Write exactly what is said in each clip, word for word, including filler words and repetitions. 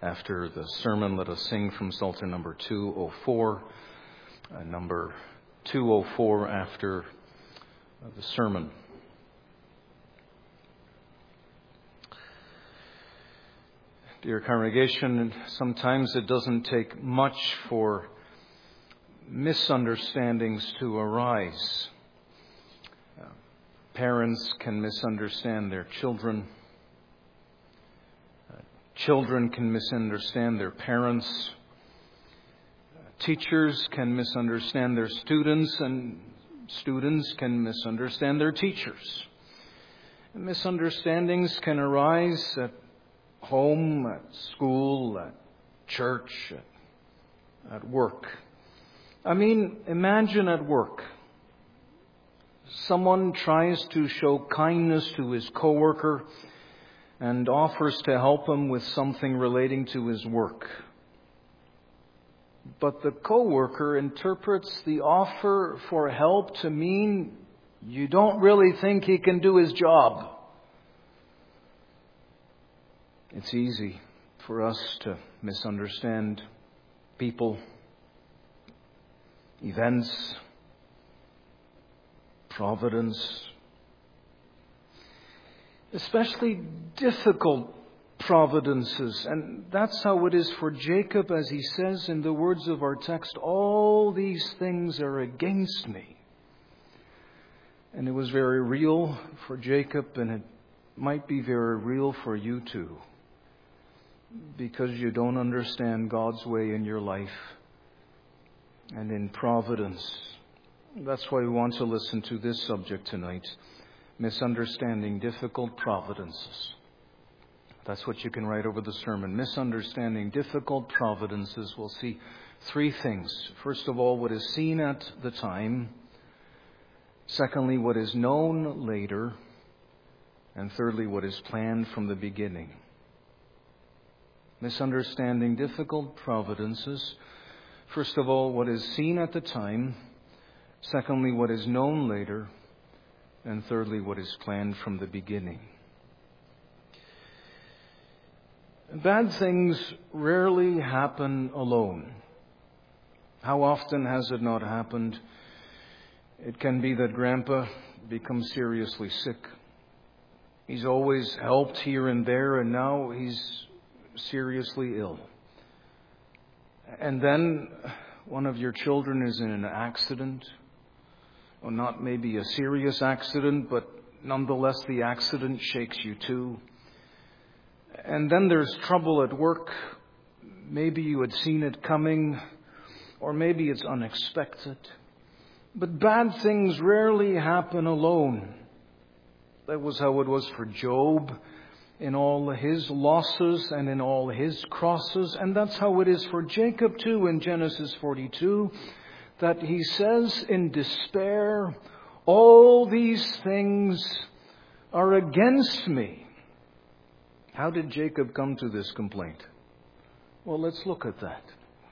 After the sermon, let us sing from Psalter number two oh four, uh, number two oh four after uh, the sermon. Dear congregation, sometimes it doesn't take much for misunderstandings to arise. Uh, parents can misunderstand their children. Uh, children can misunderstand their parents. Uh, teachers can misunderstand their students, and students can misunderstand their teachers. And misunderstandings can arise at home, at school, at church, at, at work. I mean, imagine at work. Someone tries to show kindness to his coworker and offers to help him with something relating to his work. But the coworker interprets the offer for help to mean you don't really think he can do his job. It's easy for us to misunderstand people, events, providence, especially difficult providences. And that's how it is for Jacob, as he says in the words of our text, all these things are against me. And it was very real for Jacob, and it might be very real for you too, because you don't understand God's way in your life and in providence. That's why we want to listen to this subject tonight, misunderstanding difficult providences. That's what you can write over the sermon, misunderstanding difficult providences. We'll see three things. First of all, what is seen at the time. Secondly, what is known later. And thirdly, what is planned from the beginning. Misunderstanding difficult providences. First of all, what is seen at the time. Secondly, what is known later. And thirdly, what is planned from the beginning. Bad things rarely happen alone. How often has it not happened? It can be that Grandpa becomes seriously sick. He's always helped here and there, and now he's seriously ill. And then one of your children is in an accident, or not maybe a serious accident, but nonetheless the accident shakes you too. And then there's trouble at work. Maybe you had seen it coming, or maybe it's unexpected. But bad things rarely happen alone. That was how it was for Job in all his losses and in all his crosses. And that's how it is for Jacob too in Genesis forty-two, that he says in despair, all these things are against me. How did Jacob come to this complaint? Well, let's look at that.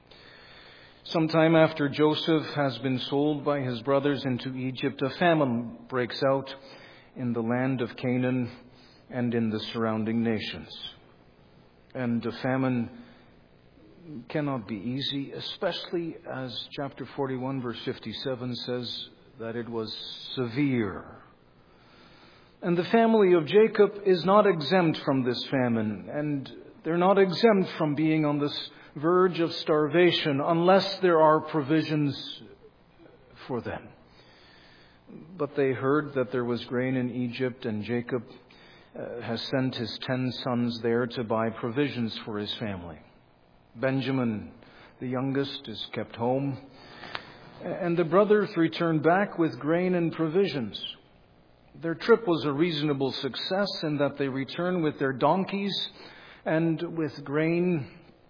Sometime after Joseph has been sold by his brothers into Egypt, a famine breaks out in the land of Canaan and in the surrounding nations. And the famine cannot be easy, especially as chapter forty-one verse fifty-seven says that it was severe. And the family of Jacob is not exempt from this famine, and they're not exempt from being on this verge of starvation unless there are provisions for them. But they heard that there was grain in Egypt, and Jacob uh, has sent his ten sons there to buy provisions for his family. Benjamin, the youngest, is kept home, and the brothers return back with grain and provisions. Their trip was a reasonable success in that they return with their donkeys and with grain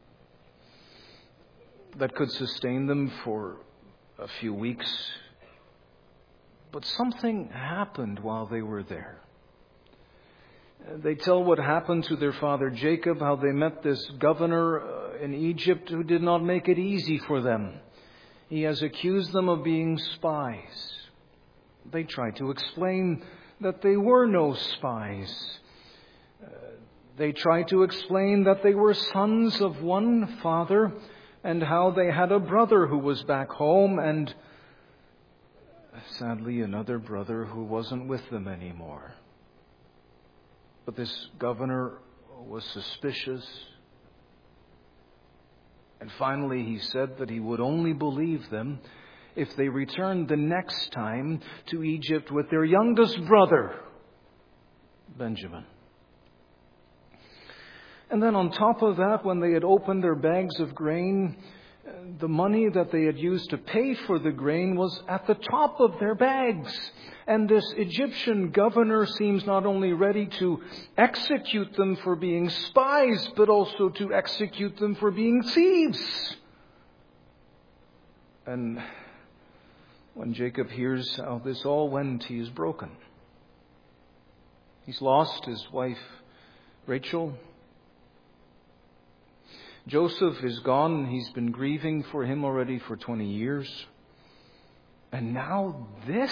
that could sustain them for a few weeks. But something happened while they were there. They tell what happened to their father Jacob, how they met this governor in Egypt who did not make it easy for them. He has accused them of being spies. They tried to explain that they were no spies. Uh, They try to explain that they were sons of one father and how they had a brother who was back home and, sadly, another brother who wasn't with them anymore. But this governor was suspicious. And finally he said that he would only believe them if they returned the next time to Egypt with their youngest brother, Benjamin. And then on top of that, when they had opened their bags of grain, the money that they had used to pay for the grain was at the top of their bags. And this Egyptian governor seems not only ready to execute them for being spies, but also to execute them for being thieves. And when Jacob hears how this all went, he is broken. He's lost his wife, Rachel. Joseph is gone. He's been grieving for him already for twenty years. And now this?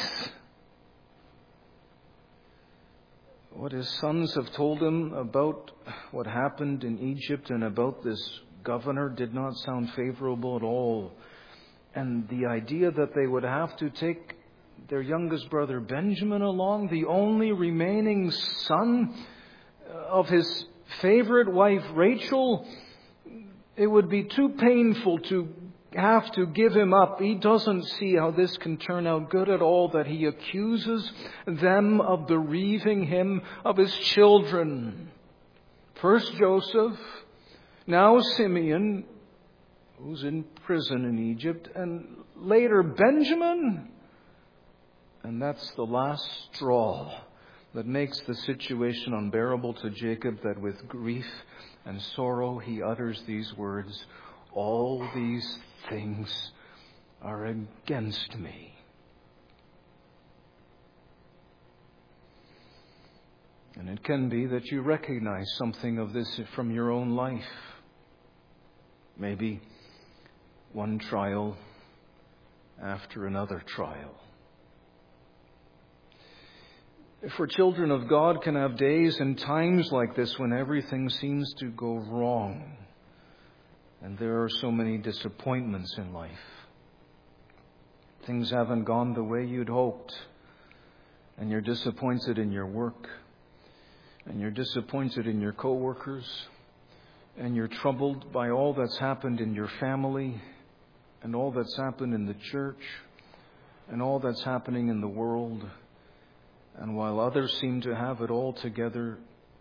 What his sons have told him about what happened in Egypt and about this governor did not sound favorable at all. And the idea that they would have to take their youngest brother Benjamin along, the only remaining son of his favorite wife Rachel, it would be too painful to have to give him up. He doesn't see how this can turn out good at all, that he accuses them of bereaving him of his children. First Joseph, now Simeon, who's in prison in Egypt, and later Benjamin. And that's the last straw that makes the situation unbearable to Jacob, that with grief and sorrow he utters these words, "All these things are against me." And it can be that you recognize something of this from your own life. Maybe one trial after another trial. For children of God can have days and times like this when everything seems to go wrong. And there are so many disappointments in life. Things haven't gone the way you'd hoped. And you're disappointed in your work. And you're disappointed in your co-workers. And you're troubled by all that's happened in your family. And all that's happened in the church. And all that's happening in the world. And while others seem to have it all together,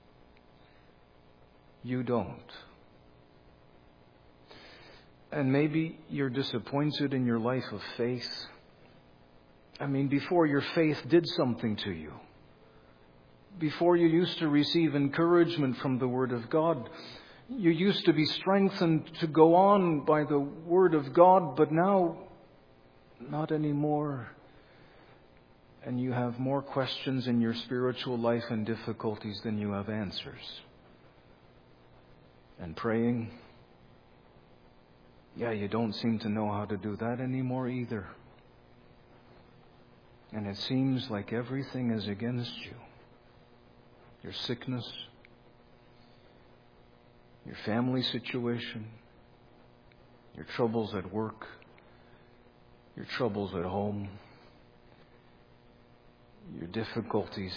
you don't. And maybe you're disappointed in your life of faith. I mean, before your faith did something to you. Before you used to receive encouragement from the Word of God. You used to be strengthened to go on by the Word of God, but now, not anymore. And you have more questions in your spiritual life and difficulties than you have answers. And praying, yeah, you don't seem to know how to do that anymore either. And it seems like everything is against you. Your sickness, your family situation, your troubles at work, your troubles at home, your difficulties.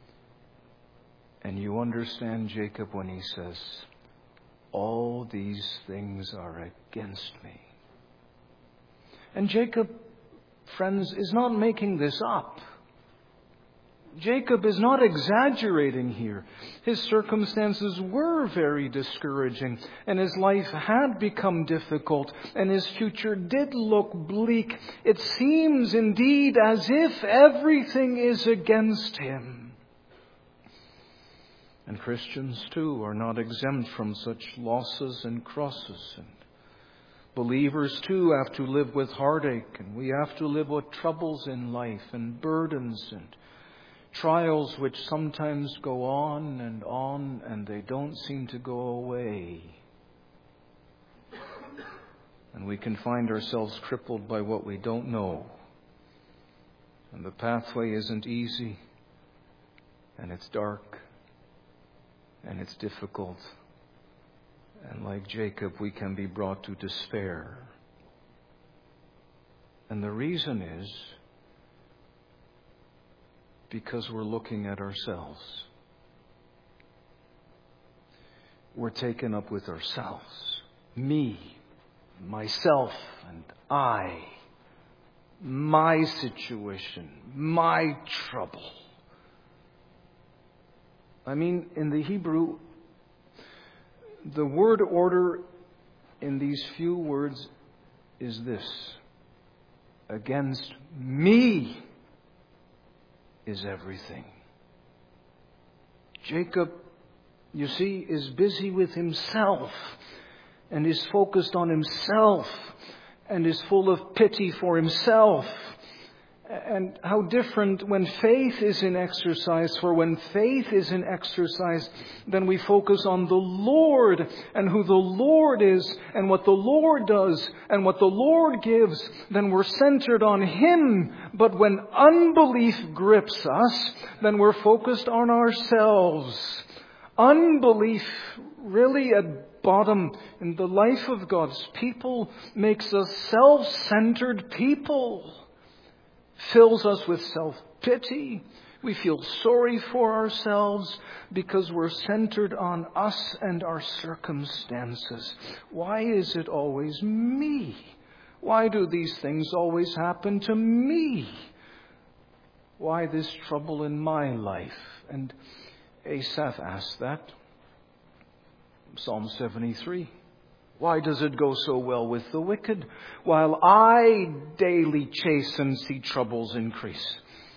And you understand Jacob when he says, "All these things are against me." And Jacob, friends, is not making this up. Jacob is not exaggerating here. His circumstances were very discouraging, and his life had become difficult, and his future did look bleak. It seems indeed as if everything is against him. And Christians, too, are not exempt from such losses and crosses. And believers, too, have to live with heartache, and we have to live with troubles in life and burdens and trials which sometimes go on and on, and they don't seem to go away. And we can find ourselves crippled by what we don't know. And the pathway isn't easy, and it's dark, and it's difficult. And like Jacob, we can be brought to despair. And the reason is because we're looking at ourselves. We're taken up with ourselves. Me, myself, and I. My situation, my trouble. I mean, in the Hebrew, the word order in these few words is this. Against me is everything. Jacob, you see, is busy with himself and is focused on himself and is full of pity for himself. And how different when faith is in exercise. For when faith is in exercise, then we focus on the Lord and who the Lord is and what the Lord does and what the Lord gives. Then we're centered on Him. But when unbelief grips us, then we're focused on ourselves. Unbelief really at bottom in the life of God's people makes us self-centered people. Fills us with self-pity. We feel sorry for ourselves because we're centered on us and our circumstances. Why is it always me? Why do these things always happen to me? Why this trouble in my life? And Asaph asked that. Psalm seventy-three. Why does it go so well with the wicked, while I daily chase and see troubles increase?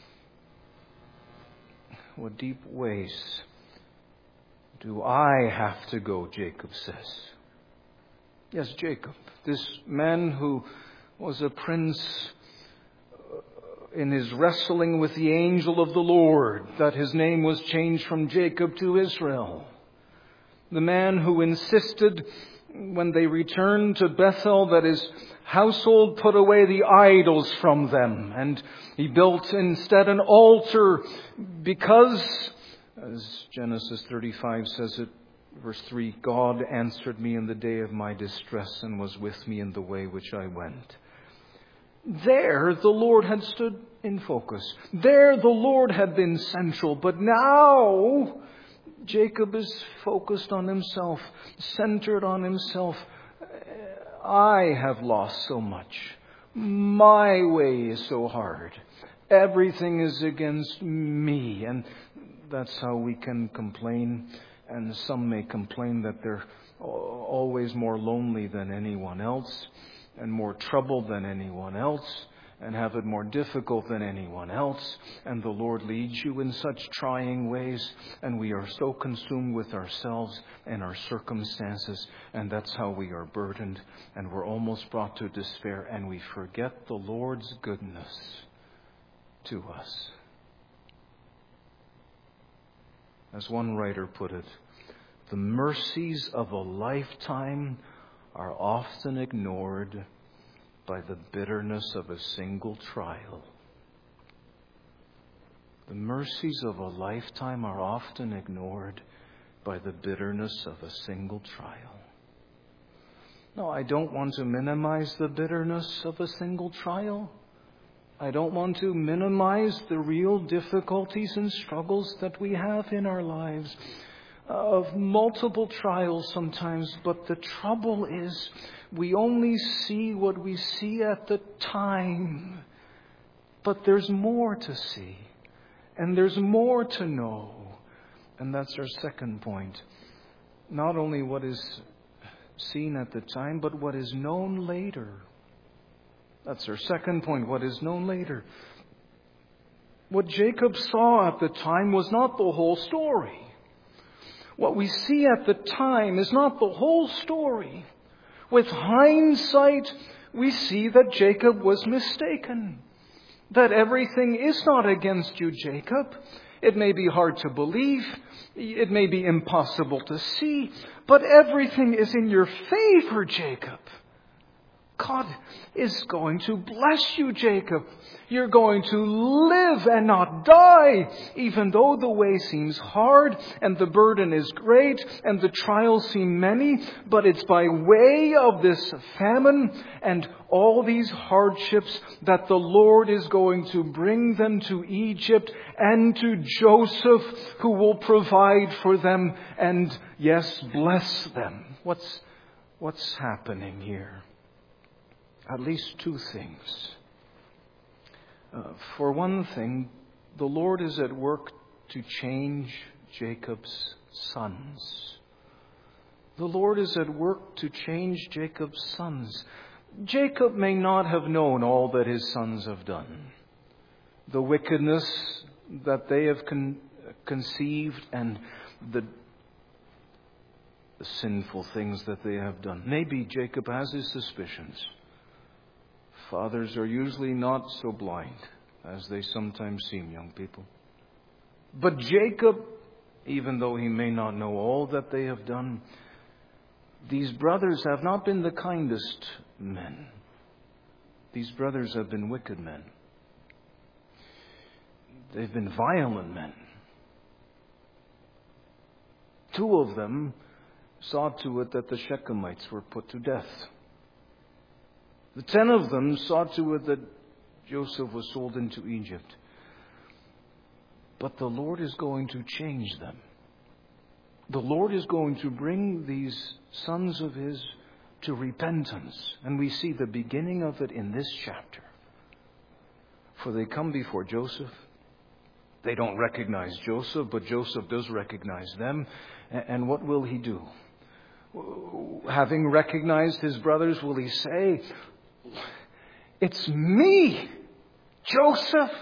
What deep ways do I have to go, Jacob says. Yes, Jacob, this man who was a prince in his wrestling with the angel of the Lord, that his name was changed from Jacob to Israel. The man who insisted when they returned to Bethel that his household put away the idols from them. And he built instead an altar because, as Genesis thirty-five says it, verse three, God answered me in the day of my distress and was with me in the way which I went. There the Lord had stood in focus. There the Lord had been central. But now Jacob is focused on himself, centered on himself. I have lost so much. My way is so hard. Everything is against me. And that's how we can complain. And some may complain that they're always more lonely than anyone else and more troubled than anyone else, and have it more difficult than anyone else. And the Lord leads you in such trying ways, and we are so consumed with ourselves and our circumstances, and that's how we are burdened, and we're almost brought to despair, and we forget the Lord's goodness to us. As one writer put it, the mercies of a lifetime are often ignored by the bitterness of a single trial. The mercies of a lifetime are often ignored by the bitterness of a single trial. No, I don't want to minimize the bitterness of a single trial. I don't want to minimize the real difficulties and struggles that we have in our lives, of multiple trials sometimes, but the trouble is we only see what we see at the time. But there's more to see, and there's more to know. And that's our second point. Not only what is seen at the time, but what is known later. That's our second point, what is known later. What Jacob saw at the time was not the whole story. What we see at the time is not the whole story. With hindsight, we see that Jacob was mistaken. That everything is not against you, Jacob. It may be hard to believe. It may be impossible to see. But everything is in your favor, Jacob. God is going to bless you, Jacob. You're going to live and not die, even though the way seems hard and the burden is great and the trials seem many. But it's by way of this famine and all these hardships that the Lord is going to bring them to Egypt and to Joseph, who will provide for them and, yes, bless them. What's, what's happening here? At least two things. Uh, for one thing, the Lord is at work to change Jacob's sons. The Lord is at work to change Jacob's sons. Jacob may not have known all that his sons have done. The wickedness that they have con- conceived and the, the sinful things that they have done. Maybe Jacob has his suspicions. Fathers are usually not so blind as they sometimes seem, young people. But Jacob, even though he may not know all that they have done, these brothers have not been the kindest men. These brothers have been wicked men. They've been violent men. Two of them saw to it that the Shechemites were put to death. The ten of them saw to it that Joseph was sold into Egypt. But the Lord is going to change them. The Lord is going to bring these sons of His to repentance. And we see the beginning of it in this chapter. For they come before Joseph. They don't recognize Joseph, but Joseph does recognize them. And what will he do? Having recognized his brothers, will he say, "It's me, Joseph.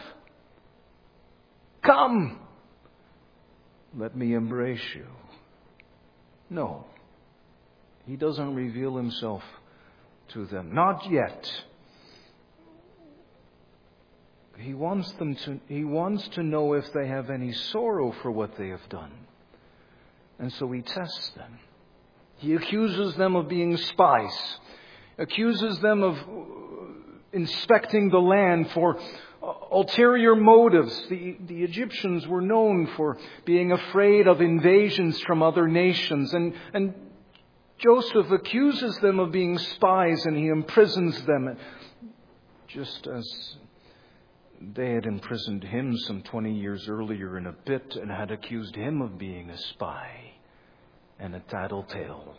Come, let me embrace you"? No. He doesn't reveal himself to them. Not yet. He wants them to, he wants to know if they have any sorrow for what they have done. And so he tests them. He accuses them of being spies. Accuses them of inspecting the land for ulterior motives. The, the Egyptians were known for being afraid of invasions from other nations. And, and Joseph accuses them of being spies, and he imprisons them, just as they had imprisoned him some twenty years earlier in a pit and had accused him of being a spy and a tattletale.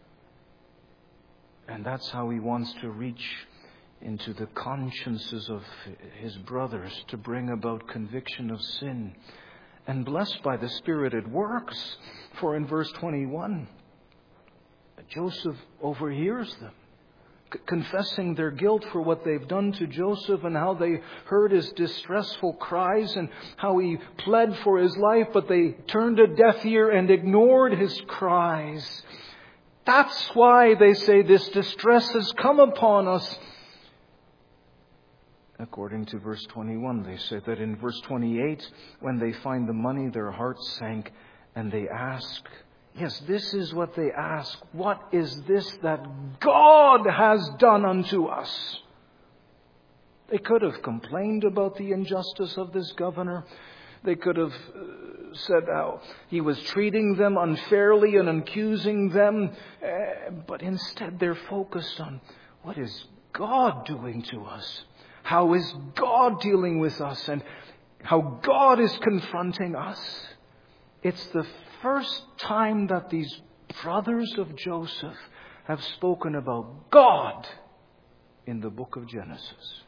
And that's how he wants to reach into the consciences of his brothers to bring about conviction of sin. And blessed by the Spirit it works. For in verse twenty-one, Joseph overhears them, c- confessing their guilt for what they've done to Joseph, and how they heard his distressful cries and how he pled for his life, but they turned a deaf ear and ignored his cries. That's why they say this distress has come upon us. According to verse twenty-one, they say that in verse twenty-eight, when they find the money, their hearts sank and they ask, yes, this is what they ask. What is this that God has done unto us? They could have complained about the injustice of this governor. They could have said how he was treating them unfairly and accusing them. But instead they're focused on, what is God doing to us? How is God dealing with us? And how God is confronting us? It's the first time that these brothers of Joseph have spoken about God in the book of Genesis.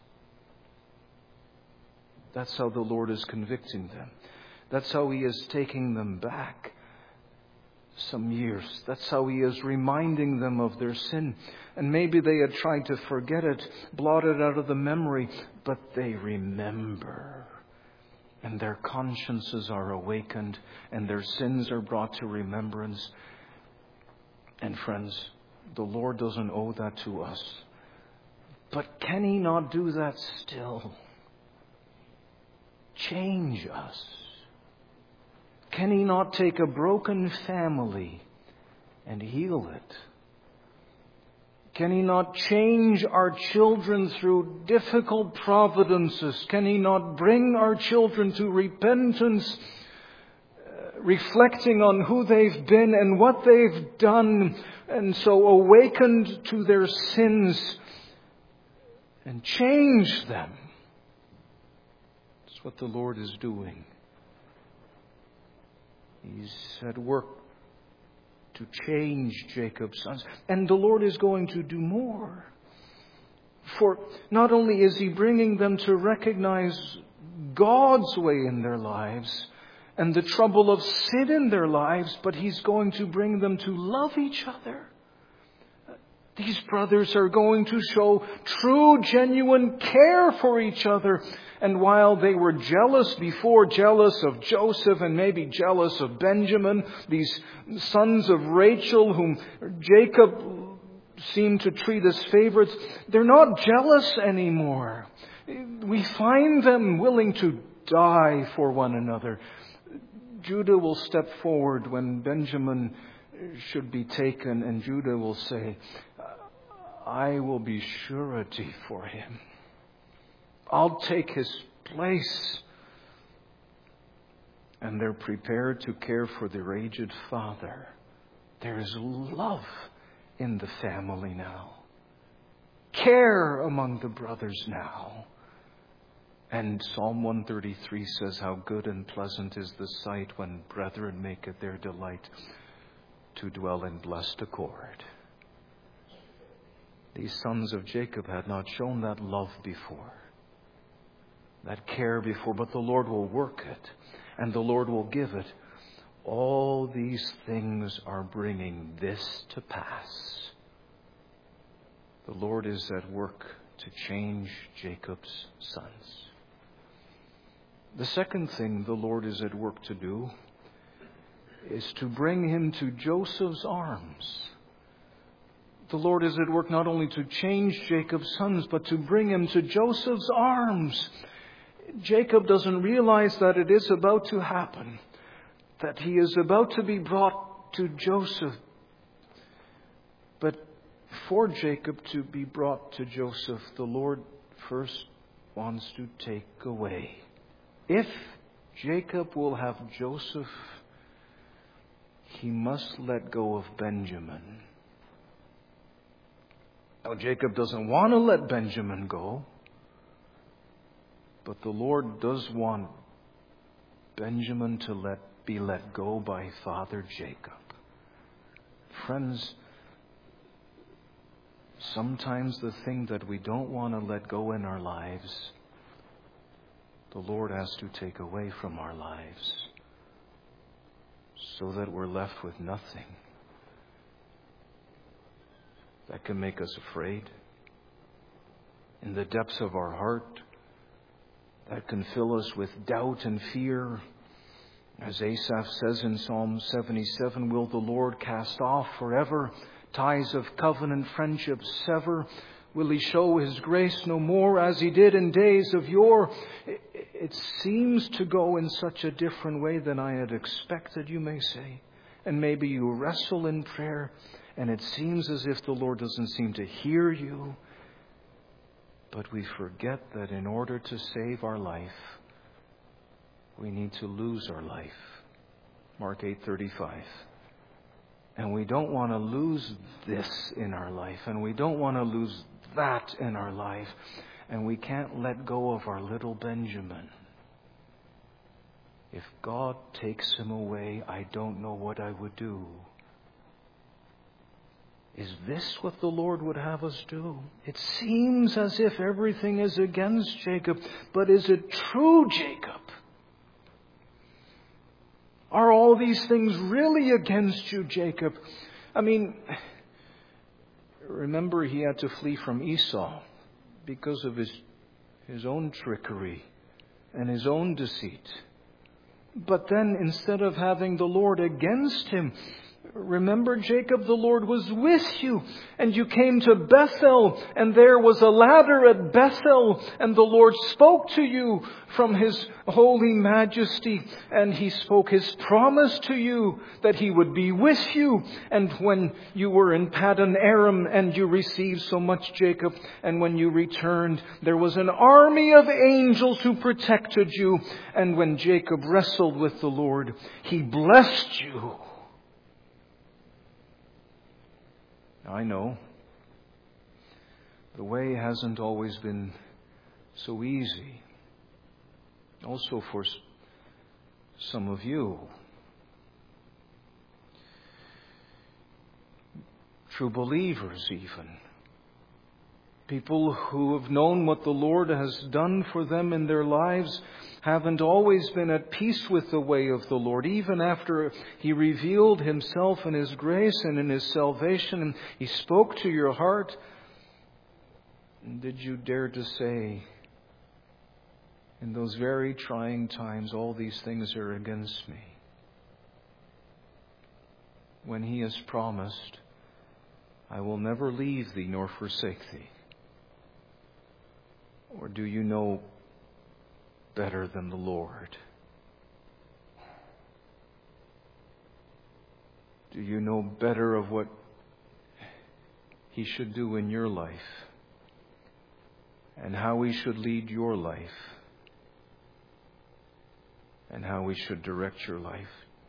That's how the Lord is convicting them. That's how He is taking them back some years. That's how He is reminding them of their sin. And maybe they had tried to forget it, blot it out of the memory, but they remember. And their consciences are awakened, and their sins are brought to remembrance. And friends, the Lord doesn't owe that to us. But can He not do that still? Change us. Can He not take a broken family and heal it? Can He not change our children through difficult providences? Can He not bring our children to repentance, uh, reflecting on who they've been and what they've done, and so awakened to their sins, and change them? That's what the Lord is doing. He's at work to change Jacob's sons. And the Lord is going to do more. For not only is He bringing them to recognize God's way in their lives and the trouble of sin in their lives, but He's going to bring them to love each other. These brothers are going to show true, genuine care for each other. And while they were jealous before, jealous of Joseph and maybe jealous of Benjamin, these sons of Rachel whom Jacob seemed to treat as favorites, they're not jealous anymore. We find them willing to die for one another. Judah will step forward when Benjamin should be taken, and Judah will say, I will be surety for him. I'll take his place. And they're prepared to care for their aged father. There is love in the family now. Care among the brothers now. And Psalm one thirty-three says, how good and pleasant is the sight when brethren make it their delight to dwell in blessed accord. These sons of Jacob had not shown that love before, that care before, but the Lord will work it, and the Lord will give it. All these things are bringing this to pass. The Lord is at work to change Jacob's sons. The second thing the Lord is at work to do is to bring him to Joseph's arms. The Lord is at work not only to change Jacob's sons, but to bring him to Joseph's arms. Jacob doesn't realize that it is about to happen, that he is about to be brought to Joseph. But for Jacob to be brought to Joseph, the Lord first wants to take away. If Jacob will have Joseph, he must let go of Benjamin. Now, Jacob doesn't want to let Benjamin go, but the Lord does want Benjamin to let be let go by Father Jacob. Friends, sometimes the thing that we don't want to let go in our lives, the Lord has to take away from our lives so that we're left with nothing that can make us afraid in the depths of our heart, that can fill us with doubt and fear. As Asaph says in Psalm seventy-seven, will the Lord cast off forever ties of covenant friendship sever? Will He show His grace no more as He did in days of yore? It seems to go in such a different way than I had expected, you may say. And maybe you wrestle in prayer, and it seems as if the Lord doesn't seem to hear you. But we forget that in order to save our life, we need to lose our life. Mark eight thirty-five. And we don't want to lose this in our life, and we don't want to lose that in our life, and we can't let go of our little Benjamin. If God takes him away, I don't know what I would do. Is this what the Lord would have us do? It seems as if everything is against Jacob, but is it true, Jacob? Are all these things really against you, Jacob? I mean, remember he had to flee from Esau because of his, his own trickery and his own deceit. But then instead of having the Lord against him, Remember, Jacob, the Lord was with you, and you came to Bethel, and there was a ladder at Bethel, and the Lord spoke to you from His holy majesty, and He spoke His promise to you that He would be with you. And when you were in Paddan Aram and you received so much, Jacob, and when you returned, there was an army of angels who protected you. And when Jacob wrestled with the Lord, He blessed you. I know the way hasn't always been so easy. Also for some of you. True believers even. People who have known what the Lord has done for them in their lives haven't always been at peace with the way of the Lord, even after He revealed Himself in His grace and in His salvation, and He spoke to your heart. Did you dare to say, in those very trying times, all these things are against me, when He has promised, I will never leave thee nor forsake thee? Or do you know better than the Lord? Do you know better of what He should do in your life and how He should lead your life and how He should direct your life?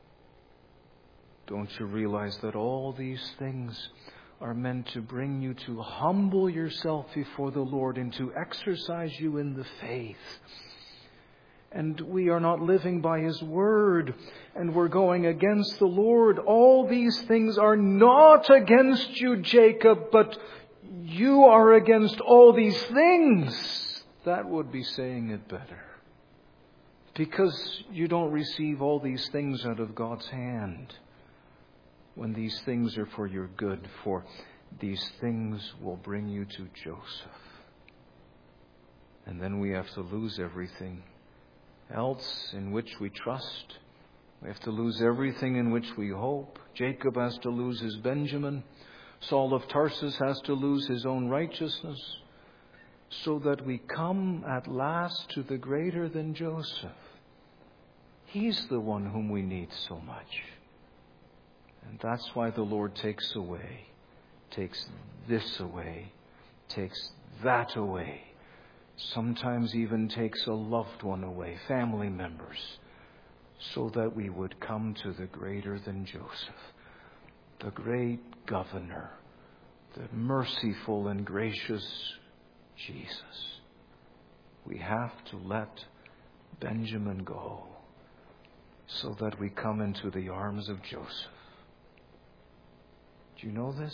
Don't you realize that all these things are meant to bring you to humble yourself before the Lord and to exercise you in the faith? And we are not living by His word, and we're going against the Lord. All these things are not against you, Jacob, but you are against all these things. That would be saying it better. Because you don't receive all these things out of God's hand, when these things are for your good, for these things will bring you to Joseph. And then we have to lose everything else in which we trust. We have to lose everything in which we hope. Jacob has to lose his Benjamin. Saul of Tarsus has to lose his own righteousness, so that we come at last to the greater than Joseph. He's the one whom we need so much. And that's why the Lord takes away, takes this away, takes that away. Sometimes even takes a loved one away, family members, so that we would come to the greater than Joseph, the great governor, the merciful and gracious Jesus. We have to let Benjamin go so that we come into the arms of Joseph. Do you know this?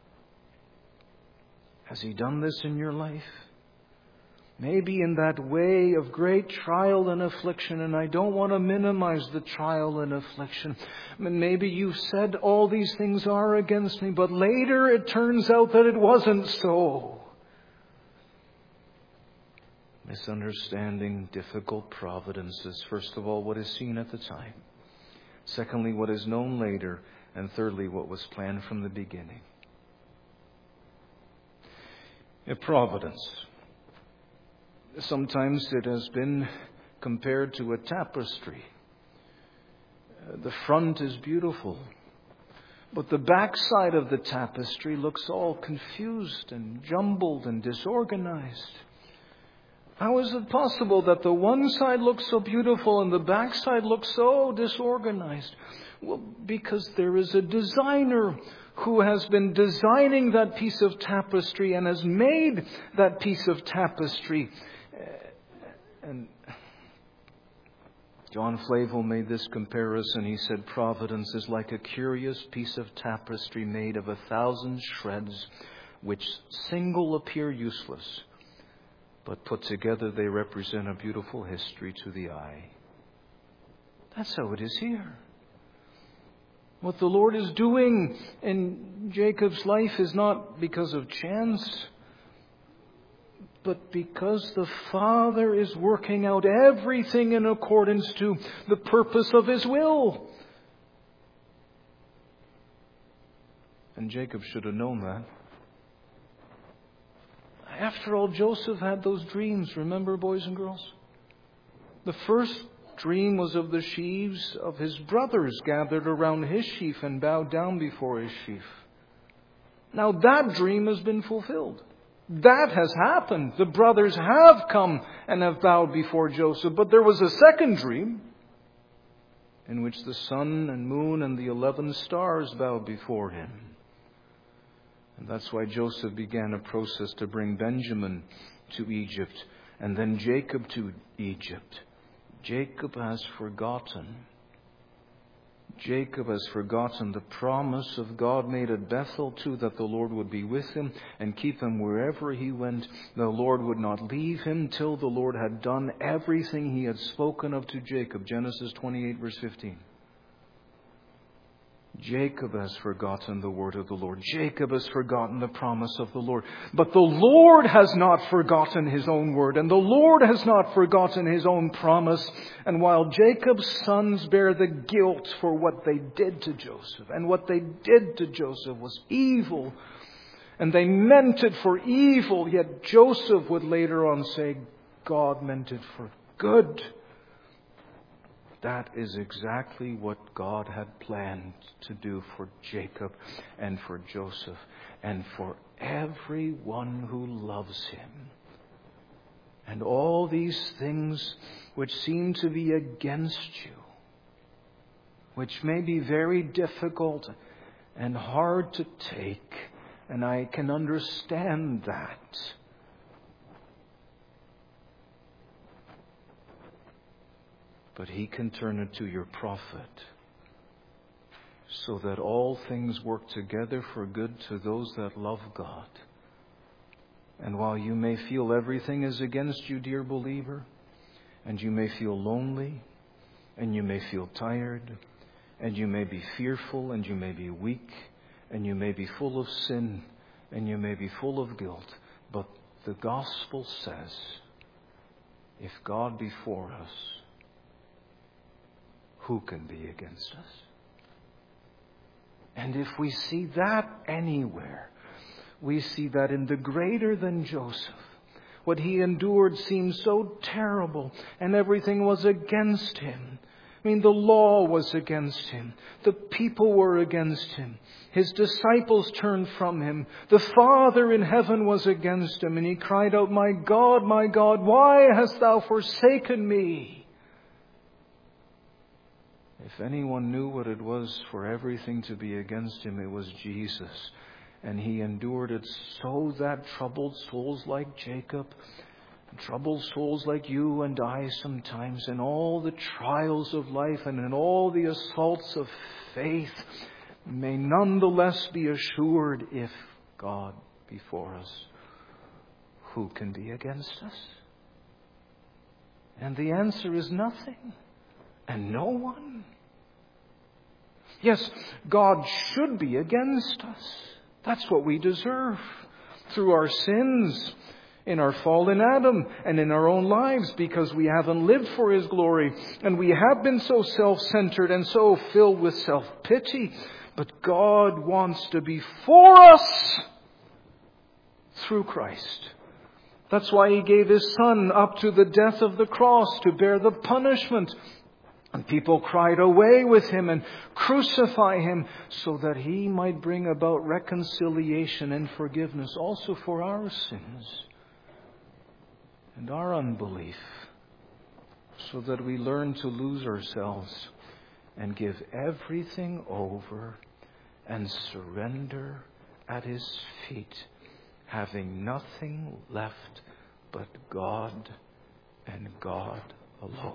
Has He done this in your life? Maybe in that way of great trial and affliction, and I don't want to minimize the trial and affliction. Maybe you've said all these things are against me, but later it turns out that it wasn't so. Misunderstanding, difficult providences. First of all, what is seen at the time. Secondly, what is known later. And thirdly, what was planned from the beginning. A providence. Sometimes it has been compared to a tapestry. The front is beautiful, but the backside of the tapestry looks all confused and jumbled and disorganized. How is it possible that the one side looks so beautiful and the backside looks so disorganized? Well, because there is a designer who has been designing that piece of tapestry and has made that piece of tapestry. And John Flavel made this comparison. He said, providence is like a curious piece of tapestry made of a thousand shreds, which single appear useless, but put together they represent a beautiful history to the eye. That's how it is here. What the Lord is doing in Jacob's life is not because of chance, but because the Father is working out everything in accordance to the purpose of His will. And Jacob should have known that. After all, Joseph had those dreams, remember, boys and girls? The first dream was of the sheaves of his brothers gathered around his sheaf and bowed down before his sheaf. Now that dream has been fulfilled. That has happened. The brothers have come and have bowed before Joseph. But there was a second dream in which the sun and moon and the eleven stars bowed before him. And that's why Joseph began a process to bring Benjamin to Egypt and then Jacob to Egypt. Jacob has forgotten. Jacob has forgotten the promise of God made at Bethel too, that the Lord would be with him and keep him wherever he went. The Lord would not leave him till the Lord had done everything he had spoken of to Jacob. Genesis twenty-eight verse fifteen. Jacob has forgotten the word of the Lord. Jacob has forgotten the promise of the Lord. But the Lord has not forgotten his own word. And the Lord has not forgotten his own promise. And while Jacob's sons bear the guilt for what they did to Joseph, and what they did to Joseph was evil, and they meant it for evil, yet Joseph would later on say, God meant it for good. That is exactly what God had planned to do for Jacob and for Joseph and for everyone who loves him. And all these things which seem to be against you, which may be very difficult and hard to take, and I can understand that. But he can turn it to your profit, so that all things work together for good to those that love God. And while you may feel everything is against you, dear believer, and you may feel lonely, and you may feel tired, and you may be fearful, and you may be weak, and you may be full of sin, and you may be full of guilt, but the gospel says, if God be for us, who can be against us? And if we see that anywhere, we see that in the greater than Joseph. What he endured seemed so terrible, and everything was against him. I mean, the law was against him. The people were against him. His disciples turned from him. The Father in heaven was against him. And he cried out, my God, my God, why hast thou forsaken me? If anyone knew what it was for everything to be against him, it was Jesus. And he endured it so that troubled souls like Jacob, troubled souls like you and I sometimes, in all the trials of life and in all the assaults of faith, may nonetheless be assured, if God be for us, who can be against us? And the answer is nothing. And no one. Yes, God should be against us. That's what we deserve. Through our sins, in our fallen Adam, and in our own lives, because we haven't lived for His glory. And we have been so self-centered and so filled with self-pity. But God wants to be for us through Christ. That's why He gave His Son up to the death of the cross to bear the punishment. And people cried, away with Him and crucify Him, so that He might bring about reconciliation and forgiveness also for our sins and our unbelief, so that we learn to lose ourselves and give everything over and surrender at His feet, having nothing left but God and God alone.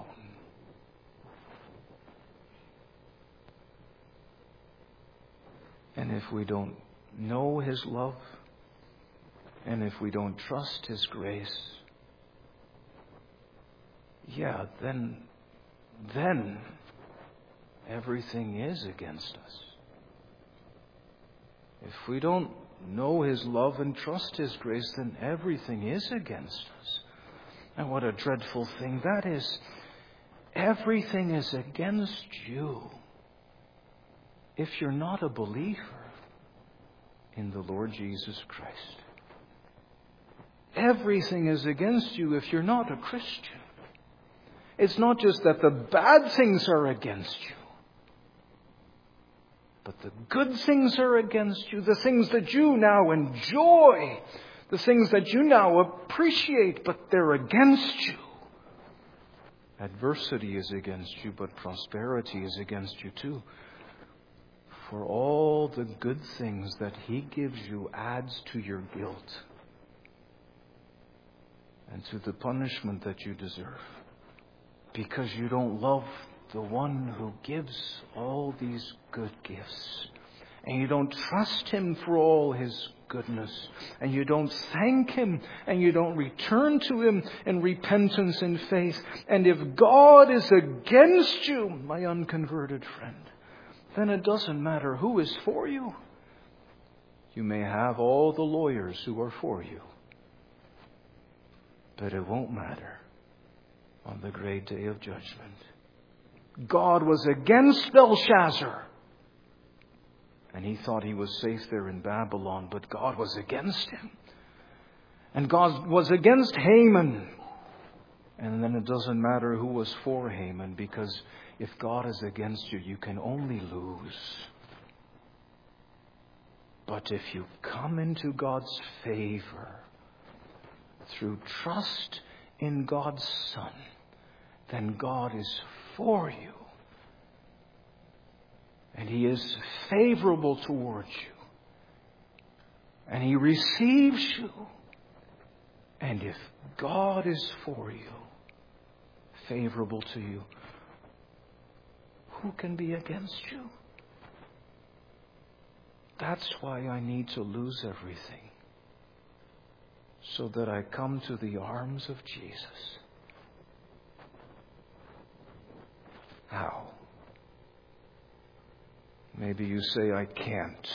And if we don't know His love, and if we don't trust His grace, yeah, then, then everything is against us. If we don't know His love and trust His grace, then everything is against us. And what a dreadful thing that is. Everything is against you. If you're not a believer, in the Lord Jesus Christ. Everything is against you if you're not a Christian. It's not just that the bad things are against you, but the good things are against you, the things that you now enjoy, the things that you now appreciate, but they're against you. Adversity is against you, but prosperity is against you too. For all the good things that He gives you adds to your guilt and to the punishment that you deserve, because you don't love the one who gives all these good gifts. And you don't trust Him for all His goodness. And you don't thank Him. And you don't return to Him in repentance and faith. And if God is against you, my unconverted friend, then it doesn't matter who is for you. You may have all the lawyers who are for you, but it won't matter on the great day of judgment. God was against Belshazzar, and he thought he was safe there in Babylon, but God was against him. And God was against Haman. And then it doesn't matter who was for Haman, because if God is against you, you can only lose. But if you come into God's favor through trust in God's Son, then God is for you. And He is favorable towards you. And He receives you. And if God is for you, favorable to you, who can be against you? That's why I need to lose everything, so that I come to the arms of Jesus. How? Maybe you say, I can't.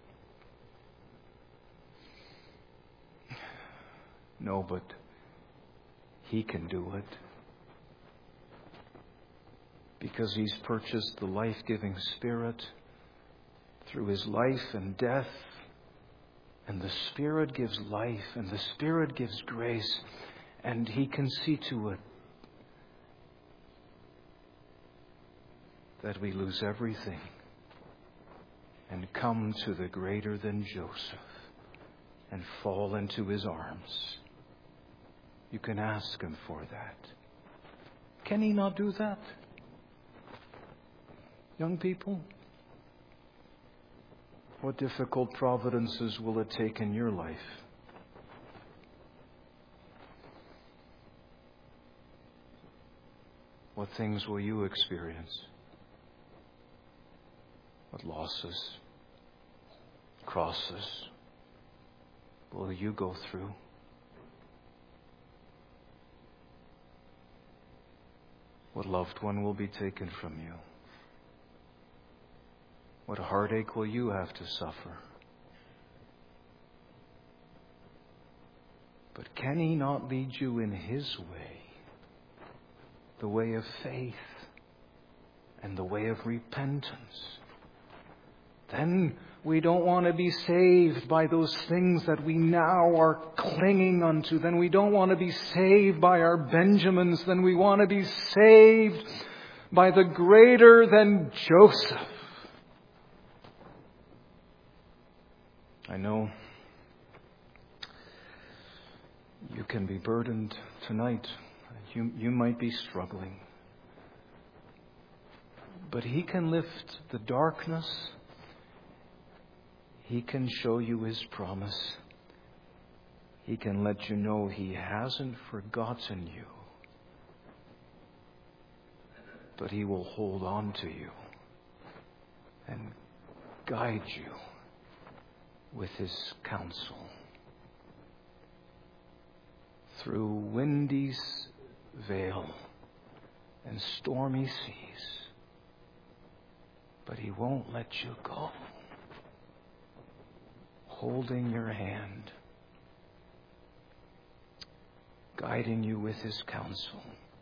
No, but He can do it. Because He's purchased the life-giving Spirit through His life and death. And the Spirit gives life, and the Spirit gives grace. And He can see to it that we lose everything and come to the greater than Joseph and fall into His arms. You can ask Him for that. Can He not do that? Young people, what difficult providences will it take in your life? What things will you experience? What losses, crosses will you go through? What loved one will be taken from you? What heartache will you have to suffer? But can He not lead you in His way, the way of faith and the way of repentance? Then we don't want to be saved by those things that we now are clinging unto. Then we don't want to be saved by our Benjamins. Then we want to be saved by the greater than Joseph. I know you can be burdened tonight. You, you might be struggling. But He can lift the darkness. He can show you His promise. He can let you know He hasn't forgotten you. But He will hold on to you and guide you with His counsel through windy vale and stormy seas. But He won't let you go, holding your hand, guiding you with His counsel,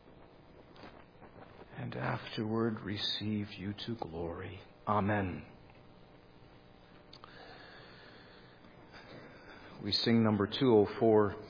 and afterward receive you to glory. Amen. we sing number two oh four.